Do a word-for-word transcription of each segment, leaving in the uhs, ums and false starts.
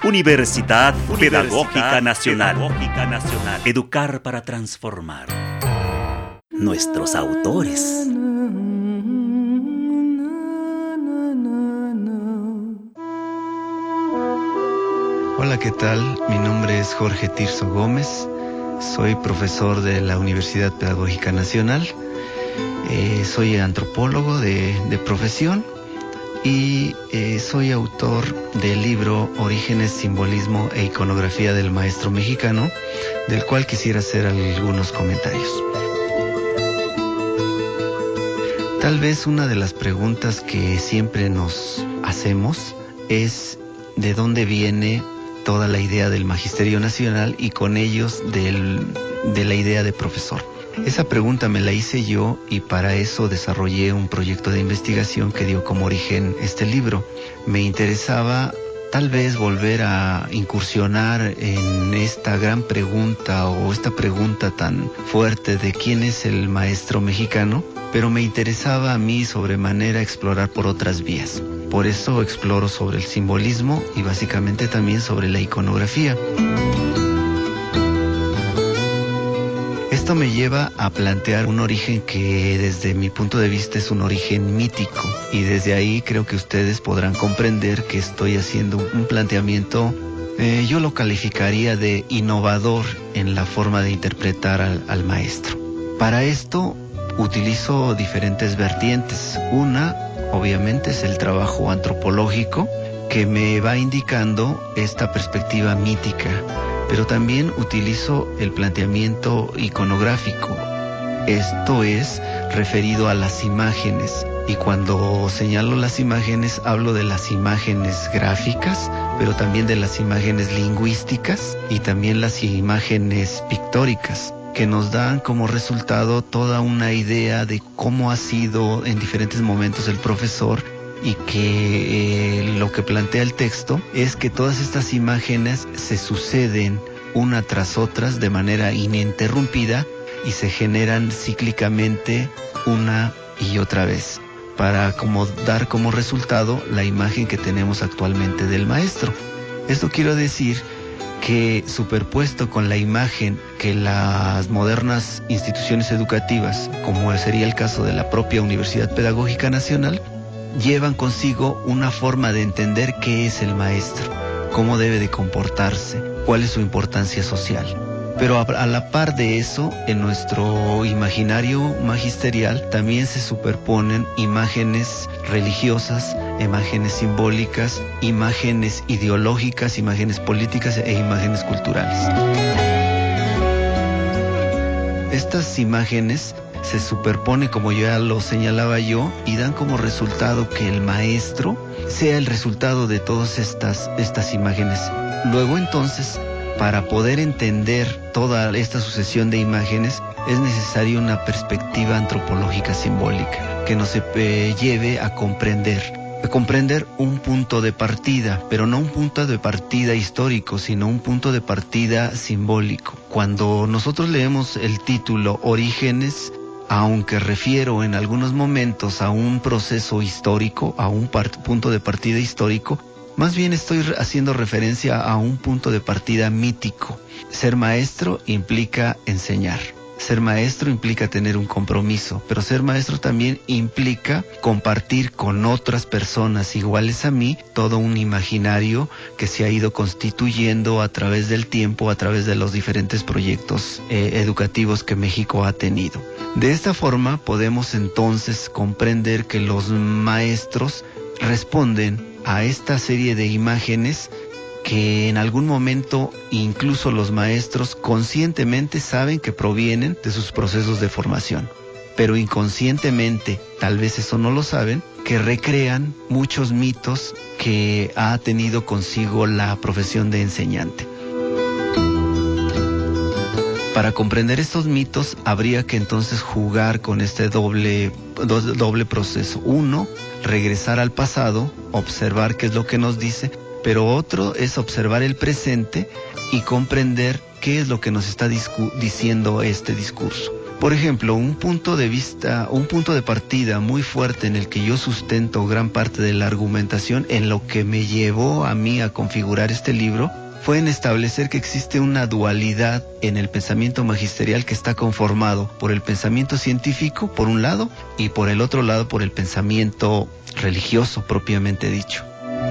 Universidad, Universidad Pedagógica Nacional. Pedagógica Nacional. Educar para transformar. Nuestros autores. Hola, ¿qué tal? Mi nombre es Jorge Tirso Gómez. Soy profesor de la Universidad Pedagógica Nacional. Eh, soy antropólogo de, de profesión y eh, soy autor del libro Orígenes, Simbolismo e Iconografía del Maestro Mexicano, del cual quisiera hacer algunos comentarios. Tal vez una de las preguntas que siempre nos hacemos es ¿de dónde viene toda la idea del Magisterio Nacional y con ellos del, de la idea de profesor? Esa pregunta me la hice yo y para eso desarrollé un proyecto de investigación que dio como origen este libro. Me interesaba tal vez volver a incursionar en esta gran pregunta o esta pregunta tan fuerte de quién es el maestro mexicano, pero me interesaba a mí sobremanera explorar por otras vías. Por eso exploro sobre el simbolismo y básicamente también sobre la iconografía. Esto me lleva a plantear un origen que desde mi punto de vista es un origen mítico y desde ahí creo que ustedes podrán comprender que estoy haciendo un planteamiento, eh, yo lo calificaría de innovador en la forma de interpretar al, al maestro. Para esto utilizo diferentes vertientes. Una, obviamente, es el trabajo antropológico que me va indicando esta perspectiva mítica. Pero también utilizo el planteamiento iconográfico. Esto es referido a las imágenes. Y cuando señalo las imágenes, hablo de las imágenes gráficas, pero también de las imágenes lingüísticas y también las imágenes pictóricas, que nos dan como resultado toda una idea de cómo ha sido en diferentes momentos el profesor y que eh, lo que plantea el texto es que todas estas imágenes se suceden una tras otras de manera ininterrumpida y se generan cíclicamente una y otra vez para como dar como resultado la imagen que tenemos actualmente del maestro. Esto quiero decir que superpuesto con la imagen que las modernas instituciones educativas, como sería el caso de la propia Universidad Pedagógica Nacional, llevan consigo una forma de entender qué es el maestro, cómo debe de comportarse, cuál es su importancia social. Pero a la par de eso, en nuestro imaginario magisterial también se superponen imágenes religiosas, imágenes simbólicas, imágenes ideológicas, imágenes políticas e imágenes culturales. Estas imágenes se superpone, como ya lo señalaba yo, y dan como resultado que el maestro sea el resultado de todas estas, estas imágenes. Luego entonces, para poder entender toda esta sucesión de imágenes, es necesaria una perspectiva antropológica simbólica que nos eh, lleve a comprender, a comprender un punto de partida, pero no un punto de partida histórico, sino un punto de partida simbólico. Cuando nosotros leemos el título Orígenes, aunque refiero en algunos momentos a un proceso histórico, a un punto de partida histórico, más bien estoy haciendo referencia a un punto de partida mítico. Ser maestro implica enseñar. Ser maestro implica tener un compromiso, pero ser maestro también implica compartir con otras personas iguales a mí todo un imaginario que se ha ido constituyendo a través del tiempo, a través de los diferentes proyectos eh, educativos que México ha tenido. De esta forma podemos entonces comprender que los maestros responden a esta serie de imágenes que en algún momento incluso los maestros conscientemente saben que provienen de sus procesos de formación, pero inconscientemente, tal vez eso no lo saben, que recrean muchos mitos que ha tenido consigo la profesión de enseñante. Para comprender estos mitos habría que entonces jugar con este doble, doble proceso. Uno, regresar al pasado, observar qué es lo que nos dice, pero otro es observar el presente y comprender qué es lo que nos está discu- diciendo este discurso. Por ejemplo, un punto de vista, un punto de partida muy fuerte en el que yo sustento gran parte de la argumentación, en lo que me llevó a mí a configurar este libro, fue en establecer que existe una dualidad en el pensamiento magisterial que está conformado por el pensamiento científico, por un lado, y por el otro lado, por el pensamiento religioso, propiamente dicho.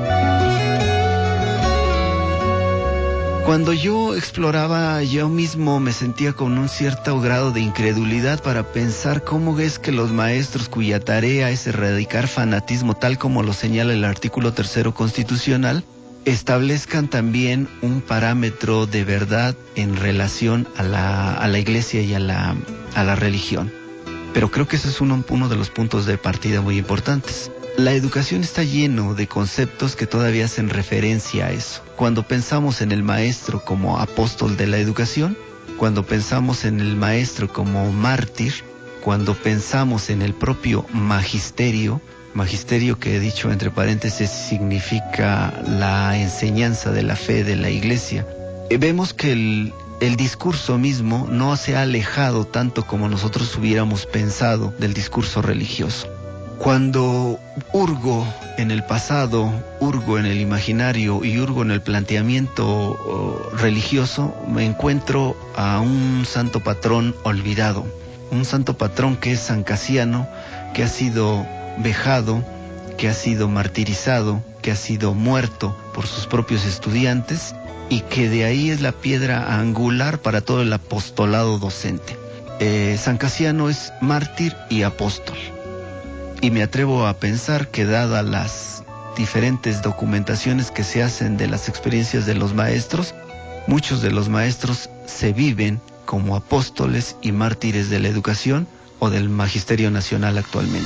Cuando yo exploraba, yo mismo me sentía con un cierto grado de incredulidad para pensar cómo es que los maestros, cuya tarea es erradicar fanatismo, tal como lo señala el artículo tercero constitucional, establezcan también un parámetro de verdad en relación a la, a la iglesia y a la, a la religión. Pero creo que ese es uno, uno de los puntos de partida muy importantes. La educación está lleno de conceptos que todavía hacen referencia a eso. Cuando pensamos en el maestro como apóstol de la educación, cuando pensamos en el maestro como mártir, cuando pensamos en el propio magisterio, magisterio que he dicho entre paréntesis significa la enseñanza de la fe de la iglesia, eh, vemos que el, el discurso mismo no se ha alejado tanto como nosotros hubiéramos pensado del discurso religioso. Cuando hurgo en el pasado, hurgo en el imaginario y hurgo en el planteamiento uh, religioso, me encuentro a un santo patrón olvidado, un santo patrón que es San Casiano, que ha sido vejado, que ha sido martirizado, que ha sido muerto por sus propios estudiantes y que de ahí es la piedra angular para todo el apostolado docente. Eh, San Casiano es mártir y apóstol. Y me atrevo a pensar que dadas las diferentes documentaciones que se hacen de las experiencias de los maestros, muchos de los maestros se viven como apóstoles y mártires de la educación o del magisterio nacional actualmente.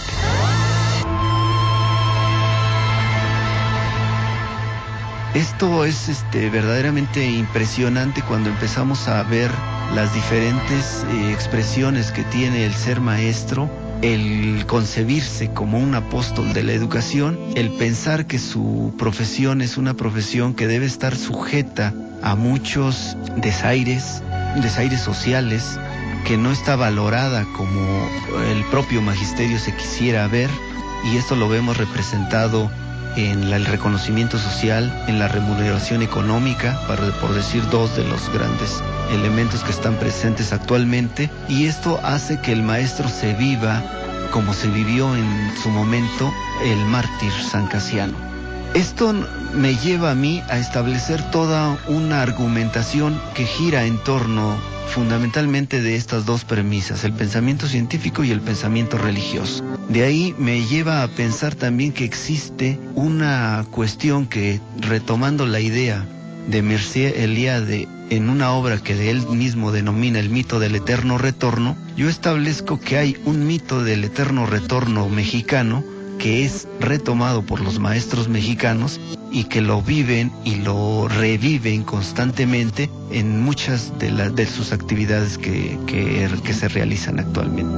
Esto es este, verdaderamente impresionante cuando empezamos a ver las diferentes eh, expresiones que tiene el ser maestro, el concebirse como un apóstol de la educación, el pensar que su profesión es una profesión que debe estar sujeta a muchos desaires, desaires sociales, que no está valorada como el propio magisterio se quisiera ver, y esto lo vemos representado en la, el reconocimiento social, en la remuneración económica, para, por decir dos de los grandes elementos que están presentes actualmente, y esto hace que el maestro se viva como se vivió en su momento el mártir San Casiano. Esto me lleva a mí a establecer toda una argumentación que gira en torno fundamentalmente de estas dos premisas, el pensamiento científico y el pensamiento religioso. De ahí me lleva a pensar también que existe una cuestión que, retomando la idea de Mircea Eliade en una obra que de él mismo denomina el mito del eterno retorno, yo establezco que hay un mito del eterno retorno mexicano que es retomado por los maestros mexicanos y que lo viven y lo reviven constantemente en muchas de, la, de sus actividades que, que, que se realizan actualmente.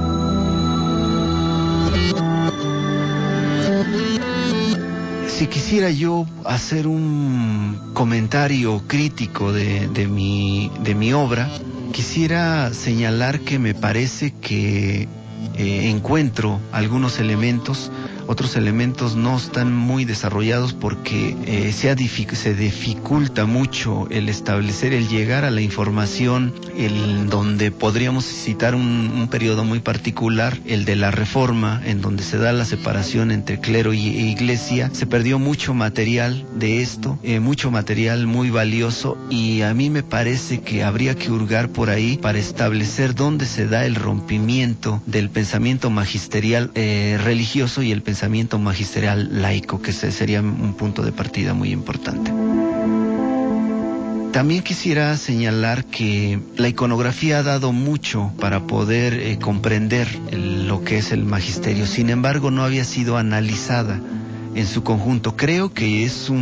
Si quisiera yo hacer un comentario crítico de, de, mi, de mi obra, quisiera señalar que me parece que eh, encuentro algunos elementos, otros elementos no están muy desarrollados porque eh, se, dific- se dificulta mucho el establecer, el llegar a la información, el donde podríamos citar un, un periodo muy particular, el de la Reforma, en donde se da la separación entre clero y e iglesia. Se perdió mucho material de esto, eh, mucho material muy valioso, y a mí me parece que habría que hurgar por ahí para establecer dónde se da el rompimiento del pensamiento magisterial eh, religioso y el pensamiento pensamiento magisterial laico, que sería un punto de partida muy importante. También quisiera señalar que la iconografía ha dado mucho para poder eh, comprender el, lo que es el magisterio. Sin embargo, no había sido analizada en su conjunto. Creo que es un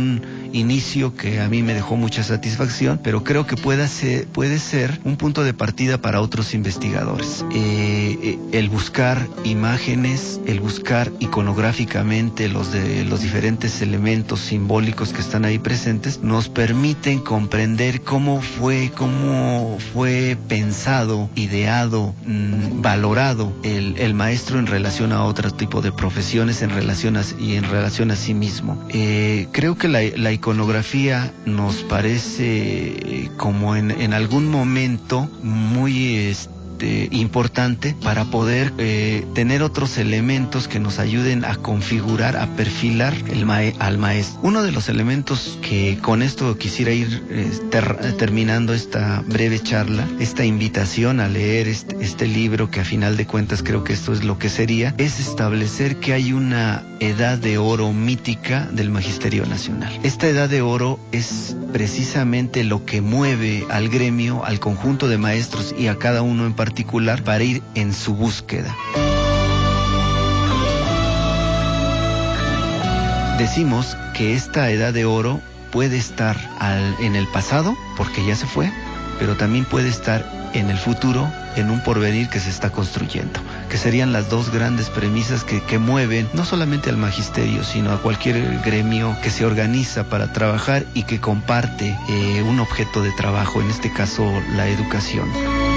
inicio que a mí me dejó mucha satisfacción, pero creo que puede ser, puede ser un punto de partida para otros investigadores. Eh, el buscar imágenes, el buscar iconográficamente los, de, los diferentes elementos simbólicos que están ahí presentes, nos permiten comprender cómo fue, cómo fue pensado, ideado, mmm, valorado el, el maestro en relación a otro tipo de profesiones, en relación a, y en relación a sí mismo. Eh, creo que la, la iconografía nos parece como en, en algún momento muy este, importante para poder eh, tener otros elementos que nos ayuden a configurar, a perfilar el mae- al maestro. Uno de los elementos que con esto quisiera ir eh, ter- terminando esta breve charla, esta invitación a leer este, este libro, que a final de cuentas creo que esto es lo que sería, es establecer que hay una edad de oro mítica del Magisterio Nacional. Esta edad de oro es precisamente lo que mueve al gremio, al conjunto de maestros y a cada uno en particular para ir en su búsqueda. Decimos que esta edad de oro puede estar al, en el pasado, porque ya se fue, pero también puede estar en el futuro, en un porvenir que se está construyendo, que serían las dos grandes premisas que, que mueven no solamente al magisterio, sino a cualquier gremio que se organiza para trabajar y que comparte eh, un objeto de trabajo, en este caso la educación.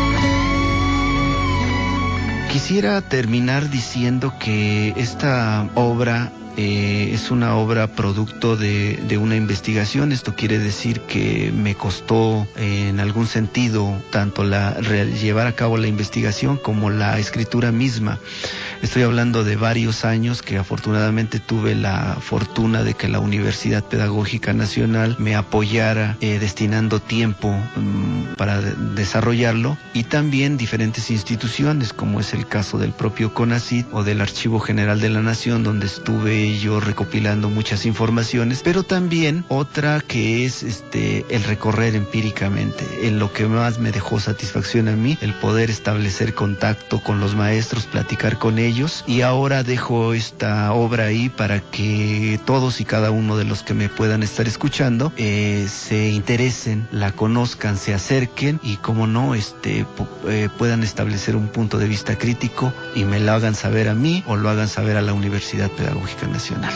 Quisiera terminar diciendo que esta obra Eh, es una obra producto de, de una investigación. Esto quiere decir que me costó eh, en algún sentido tanto la real, llevar a cabo la investigación como la escritura misma. Estoy hablando de varios años que afortunadamente tuve la fortuna de que la Universidad Pedagógica Nacional me apoyara eh, destinando tiempo um, para de- desarrollarlo, y también diferentes instituciones como es el caso del propio CONACYT o del Archivo General de la Nación, donde estuve yo recopilando muchas informaciones, pero también otra que es este el recorrer empíricamente. En lo que más me dejó satisfacción a mí, el poder establecer contacto con los maestros, platicar con ellos, y ahora dejo esta obra ahí para que todos y cada uno de los que me puedan estar escuchando eh, se interesen, la conozcan, se acerquen y, como no, este eh, puedan establecer un punto de vista crítico y me lo hagan saber a mí o lo hagan saber a la Universidad Pedagógica Nacional.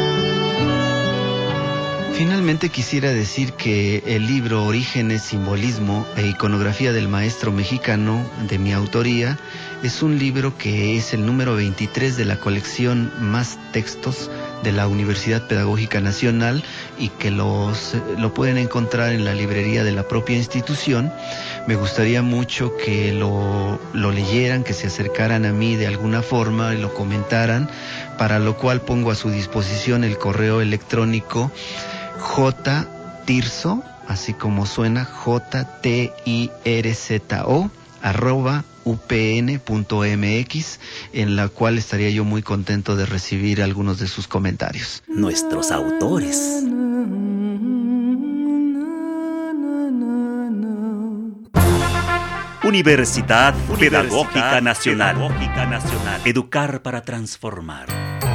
Finalmente quisiera decir que el libro Orígenes, Simbolismo e Iconografía del Maestro Mexicano, de mi autoría, es un libro que es el número veintitrés de la colección Más Textos de la Universidad Pedagógica Nacional, y que los, lo pueden encontrar en la librería de la propia institución. Me gustaría mucho que lo, lo leyeran, que se acercaran a mí de alguna forma y lo comentaran, para lo cual pongo a su disposición el correo electrónico jtirzo, así como suena, J T I R Z O, arroba upn punto mx, en la cual estaría yo muy contento de recibir algunos de sus comentarios. Nuestros autores. Universidad Pedagógica Nacional. Educar para transformar.